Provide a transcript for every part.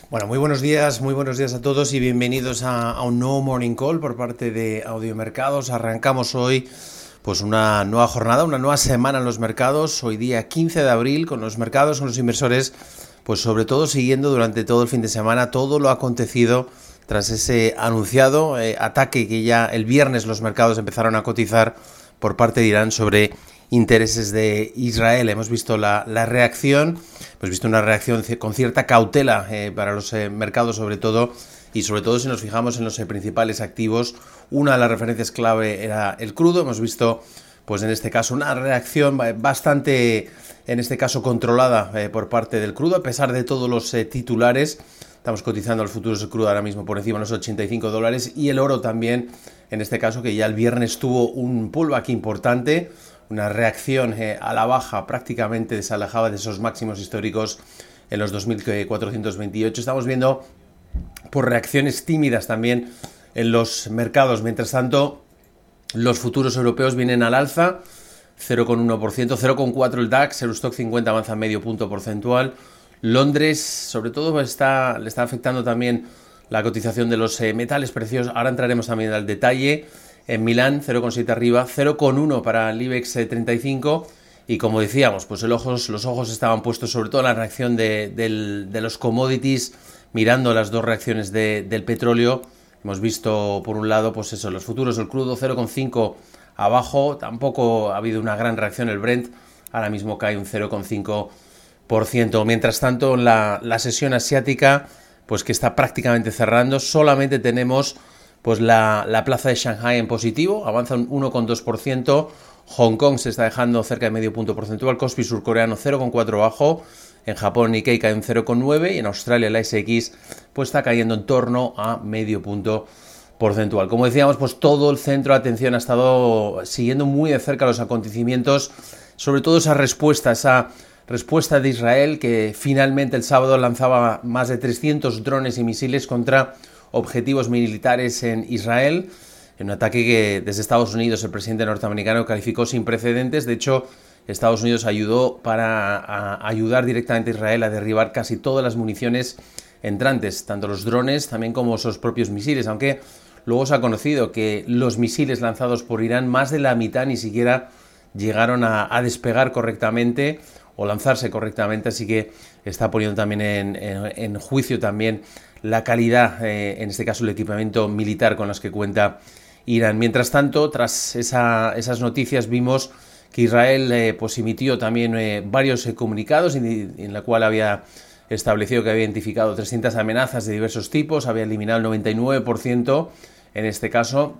Bueno, muy buenos días a todos y bienvenidos a un nuevo Morning Call por parte de Audiomercados. Arrancamos hoy pues una nueva jornada, una nueva semana en los mercados, hoy día 15 de abril, con los mercados, con los inversores, pues sobre todo siguiendo durante todo el fin de semana todo lo acontecido tras ese anunciado ataque que ya el viernes los mercados empezaron a cotizar por parte de Irán sobre intereses de Israel. Hemos visto la reacción, hemos visto una reacción con cierta cautela para los mercados sobre todo, y sobre todo si nos fijamos en los principales activos. Una de las referencias clave era el crudo. Hemos visto pues en este caso una reacción bastante, en este caso controlada por parte del crudo, a pesar de todos los titulares. Estamos cotizando los futuros del crudo ahora mismo por encima de los $85 y el oro también, en este caso, que ya el viernes tuvo un pullback importante, una reacción a la baja prácticamente desalejada de esos máximos históricos en los 2.428. Estamos viendo por reacciones tímidas también en los mercados. Mientras tanto, los futuros europeos vienen al alza, 0,1%, 0,4% el DAX, el Stock 50 avanza medio punto porcentual. Londres, sobre todo, le está afectando también la cotización de los metales preciosos. Ahora entraremos también al detalle. En Milán, 0,7 arriba, 0,1 para el IBEX 35. Y como decíamos, pues los ojos estaban puestos sobre todo en la reacción de los commodities, mirando las dos reacciones del petróleo. Hemos visto, por un lado, pues eso, los futuros del crudo, 0,5 abajo. Tampoco ha habido una gran reacción el Brent. Ahora mismo cae un 0,5%. Mientras tanto, la sesión asiática, pues que está prácticamente cerrando, solamente tenemos pues la plaza de Shanghai en positivo, avanza un 1,2%, Hong Kong se está dejando cerca de medio punto porcentual, Kospi surcoreano 0,4 bajo, en Japón Nikkei cae un 0,9 y en Australia la SX pues está cayendo en torno a medio punto porcentual. Como decíamos, pues todo el centro de atención ha estado siguiendo muy de cerca los acontecimientos, sobre todo esa respuesta de Israel, que finalmente el sábado lanzaba más de 300 drones y misiles contra objetivos militares en Israel, en un ataque que desde Estados Unidos el presidente norteamericano calificó sin precedentes. De hecho, Estados Unidos ayudó para ayudar directamente a Israel a derribar casi todas las municiones entrantes, tanto los drones también como sus propios misiles, aunque luego se ha conocido que los misiles lanzados por Irán, más de la mitad ni siquiera llegaron a despegar correctamente o lanzarse correctamente, así que está poniendo también en juicio también la calidad, en este caso el equipamiento militar con los que cuenta Irán. Mientras tanto, tras esas noticias, vimos que Israel pues emitió también varios comunicados en la cual había establecido que había identificado 300 amenazas de diversos tipos, había eliminado el 99%, en este caso.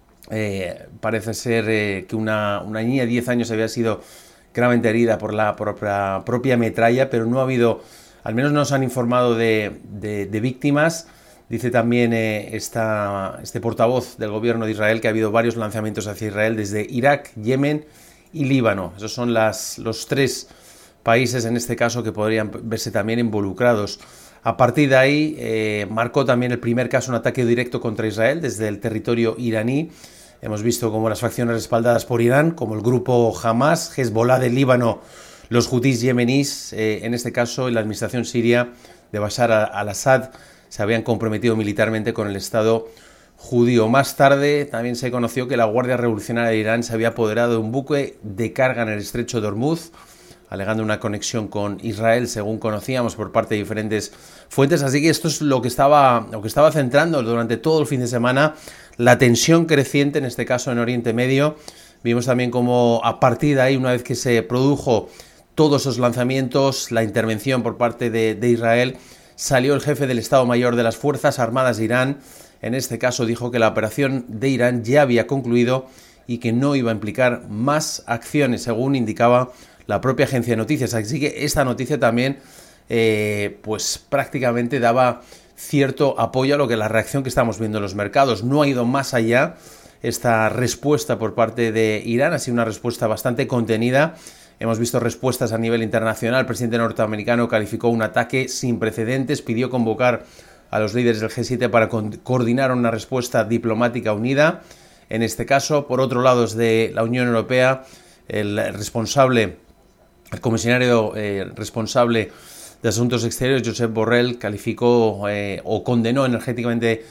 Parece ser que una niña de 10 años había sido gravemente herida por la propia metralla, pero no ha habido, al menos no nos han informado de víctimas. Dice también este portavoz del gobierno de Israel que ha habido varios lanzamientos hacia Israel desde Irak, Yemen y Líbano. Esos son los tres países en este caso que podrían verse también involucrados. A partir de ahí marcó también el primer caso, un ataque directo contra Israel desde el territorio iraní. Hemos visto cómo las facciones respaldadas por Irán, como el grupo Hamas, Hezbollah del Líbano, los hutís yemeníes, en este caso en la administración siria de Bashar al-Assad, se habían comprometido militarmente con el Estado judío. Más tarde también se conoció que la Guardia Revolucionaria de Irán se había apoderado de un buque de carga en el estrecho de Hormuz, alegando una conexión con Israel, según conocíamos por parte de diferentes fuentes. Así que esto es lo que estaba centrando durante todo el fin de semana, la tensión creciente, en este caso en Oriente Medio. Vimos también cómo a partir de ahí, una vez que se produjo todos esos lanzamientos, la intervención por parte de Israel, salió el jefe del Estado Mayor de las Fuerzas Armadas de Irán. En este caso dijo que la operación de Irán ya había concluido y que no iba a implicar más acciones, según indicaba la propia agencia de noticias. Así que esta noticia también pues prácticamente daba cierto apoyo a lo que la reacción que estamos viendo en los mercados. No ha ido más allá esta respuesta por parte de Irán, ha sido una respuesta bastante contenida. Hemos visto respuestas a nivel internacional. El presidente norteamericano calificó un ataque sin precedentes, pidió convocar a los líderes del G7 para coordinar una respuesta diplomática unida. En este caso, por otro lado, desde la Unión Europea, el comisario responsable de Asuntos Exteriores, Josep Borrell, calificó o condenó enérgicamente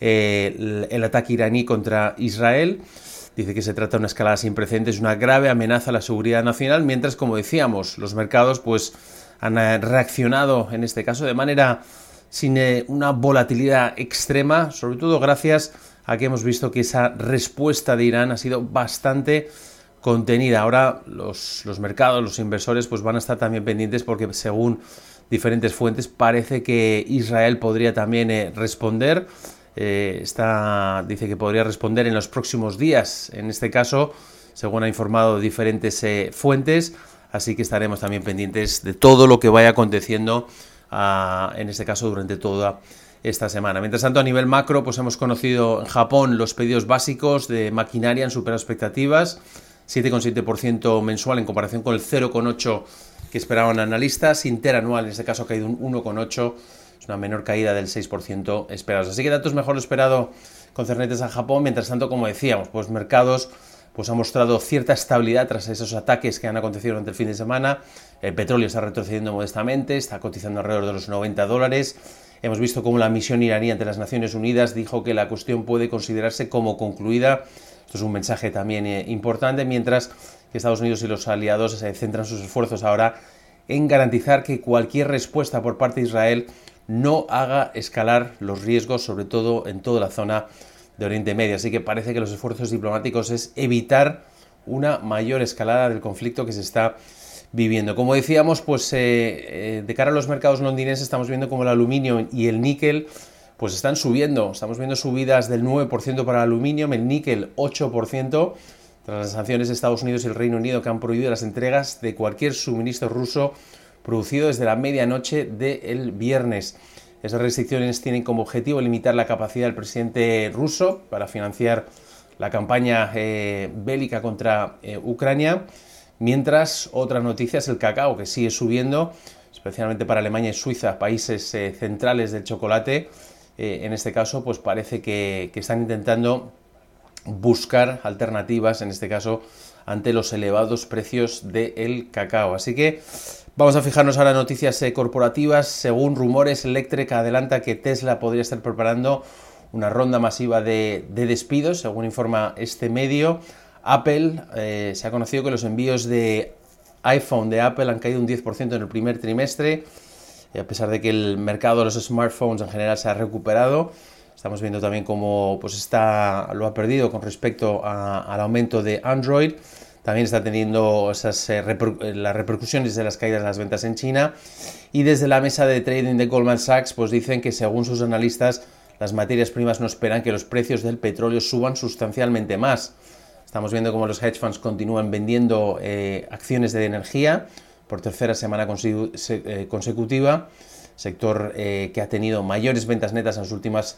el ataque iraní contra Israel. Dice que se trata de una escalada sin precedentes, una grave amenaza a la seguridad nacional, mientras, como decíamos, los mercados pues han reaccionado en este caso de manera sin una volatilidad extrema, sobre todo gracias a que hemos visto que esa respuesta de Irán ha sido bastante contenida. Ahora los mercados, los inversores pues van a estar también pendientes porque según diferentes fuentes parece que Israel podría también responder. Dice que podría responder en los próximos días, en este caso, según ha informado diferentes fuentes, así que estaremos también pendientes de todo lo que vaya aconteciendo, en este caso, durante toda esta semana. Mientras tanto, a nivel macro, pues hemos conocido en Japón los pedidos básicos de maquinaria han superado expectativas, 7,7% mensual en comparación con el 0,8% que esperaban analistas, interanual en este caso ha caído un 1,8%, es una menor caída del 6% esperados. Así que datos mejor lo esperado concernentes a Japón. Mientras tanto, como decíamos, pues mercados pues han mostrado cierta estabilidad tras esos ataques que han acontecido durante el fin de semana. El petróleo está retrocediendo modestamente, está cotizando alrededor de los $90. Hemos visto cómo la misión iraní ante las Naciones Unidas dijo que la cuestión puede considerarse como concluida. Esto es un mensaje también importante, mientras que Estados Unidos y los aliados centran sus esfuerzos ahora en garantizar que cualquier respuesta por parte de Israel no haga escalar los riesgos, sobre todo en toda la zona de Oriente Medio. Así que parece que los esfuerzos diplomáticos es evitar una mayor escalada del conflicto que se está viviendo. Como decíamos, pues de cara a los mercados londinenses estamos viendo como el aluminio y el níquel pues están subiendo. Estamos viendo subidas del 9% para el aluminio, el níquel 8%, tras las sanciones de Estados Unidos y el Reino Unido que han prohibido las entregas de cualquier suministro ruso producido desde la medianoche del viernes. Esas restricciones tienen como objetivo limitar la capacidad del presidente ruso para financiar la campaña bélica contra Ucrania, mientras otra noticia es el cacao, que sigue subiendo, especialmente para Alemania y Suiza, países centrales del chocolate. En este caso, pues parece que están intentando buscar alternativas, en este caso, ante los elevados precios del cacao. Así que vamos a fijarnos ahora en noticias corporativas. Según rumores, Electrek adelanta que Tesla podría estar preparando una ronda masiva de despidos, según informa este medio. Apple, se ha conocido que los envíos de iPhone de Apple han caído un 10% en el primer trimestre, a pesar de que el mercado de los smartphones en general se ha recuperado. Estamos viendo también cómo pues lo ha perdido con respecto al aumento de Android. También está teniendo las repercusiones de las caídas de las ventas en China. Y desde la mesa de trading de Goldman Sachs pues dicen que según sus analistas las materias primas no esperan que los precios del petróleo suban sustancialmente más. Estamos viendo cómo los hedge funds continúan vendiendo acciones de energía por tercera semana consecutiva, sector que ha tenido mayores ventas netas en las últimas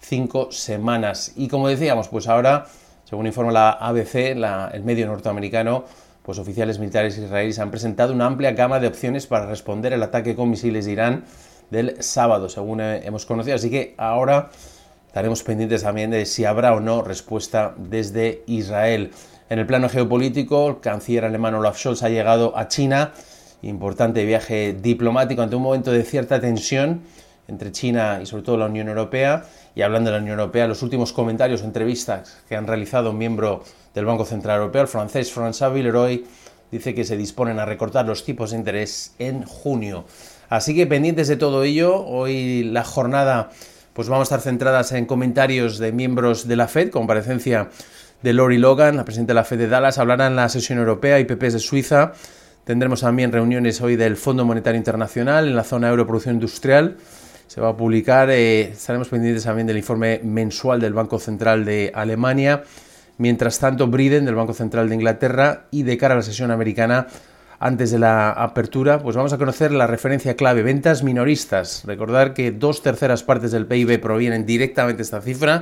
5 semanas. Y como decíamos, pues ahora, según informa la ABC, el medio norteamericano, pues oficiales militares israelíes han presentado una amplia gama de opciones para responder al ataque con misiles de Irán del sábado, según hemos conocido. Así que ahora estaremos pendientes también de si habrá o no respuesta desde Israel. En el plano geopolítico, el canciller alemán Olaf Scholz ha llegado a China, importante viaje diplomático ante un momento de cierta tensión entre China y sobre todo la Unión Europea. Y hablando de la Unión Europea, los últimos comentarios o entrevistas que han realizado un miembro del Banco Central Europeo, el francés François Villeroy, dice que se disponen a recortar los tipos de interés en junio. Así que pendientes de todo ello, hoy la jornada pues vamos a estar centradas en comentarios de miembros de la FED, comparecencia de Lori Logan, la presidenta de la FED de Dallas, hablará en la sesión europea, IPPs de Suiza. Tendremos también reuniones hoy del Fondo Monetario Internacional en la zona euro producción industrial. Se va a publicar, estaremos pendientes también del informe mensual del Banco Central de Alemania. Mientras tanto, Biden del Banco Central de Inglaterra, y de cara a la sesión americana, antes de la apertura, pues vamos a conocer la referencia clave, ventas minoristas. Recordar que 2/3 partes del PIB provienen directamente de esta cifra,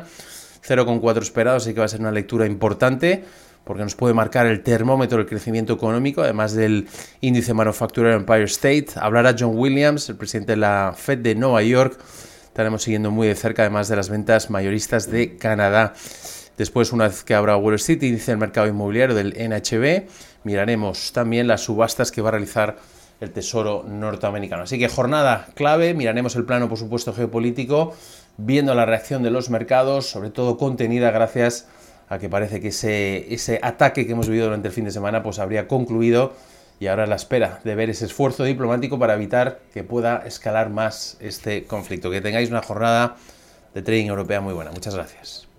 0,4 esperado, así que va a ser una lectura importante, porque nos puede marcar el termómetro del crecimiento económico, además del índice manufacturero Empire State. Hablará John Williams, el presidente de la Fed de Nueva York. Estaremos siguiendo muy de cerca, además de las ventas mayoristas de Canadá. Después, una vez que abra Wall Street, índice del mercado inmobiliario del NHB, miraremos también las subastas que va a realizar el Tesoro norteamericano. Así que jornada clave, miraremos el plano, por supuesto, geopolítico, viendo la reacción de los mercados, sobre todo contenida gracias a que parece que ese ataque que hemos vivido durante el fin de semana pues habría concluido y ahora a la espera de ver ese esfuerzo diplomático para evitar que pueda escalar más este conflicto. Que tengáis una jornada de trading europea muy buena. Muchas gracias.